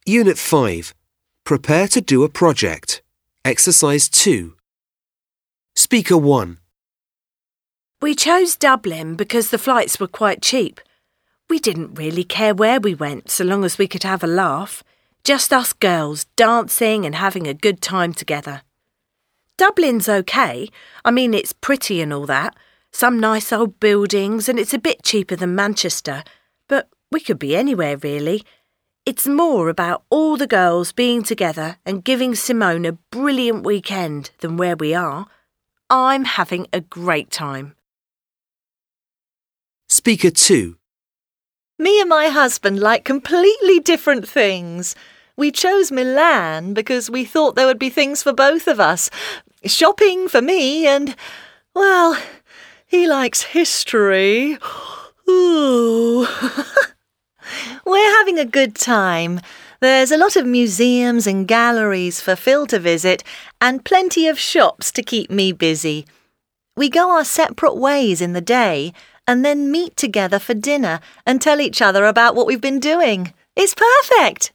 Unit 5. Prepare to do a project. Exercise 2. Speaker 1. We chose Dublin because the flights were quite cheap. We didn't really care where we went so long as we could have a laugh. Just us girls dancing and having a good time together. Dublin's okay. I mean, it's pretty and all that. Some nice old buildings and it's a bit cheaper than Manchester. But we could be anywhere really. It's more about all the girls being together and giving Simone a brilliant weekend than where we are. I'm having a great time. Speaker 2. Me and my husband like completely different things. We chose Milan because we thought there would be things for both of us. Shopping for me and, well, he likes history. Ooh. We're having a good time. There's a lot of museums and galleries for Phil to visit and plenty of shops to keep me busy. We go our separate ways in the day and then meet together for dinner and tell each other about what we've been doing. It's perfect.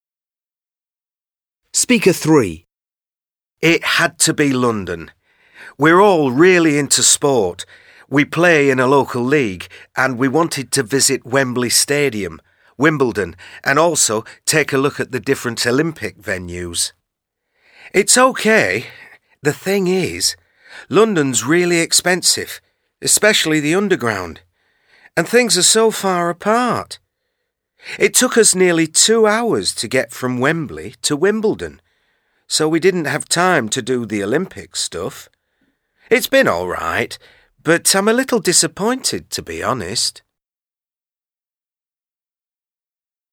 Speaker 3. It had to be London. We're all really into sport. We play in a local league and we wanted to visit Wembley Stadium, Wimbledon, and also take a look at the different Olympic venues. It's okay. The thing is, London's really expensive, especially the underground, and things are so far apart. It took us nearly 2 hours to get from Wembley to Wimbledon, so we didn't have time to do the Olympic stuff. It's been all right, but I'm a little disappointed, to be honest.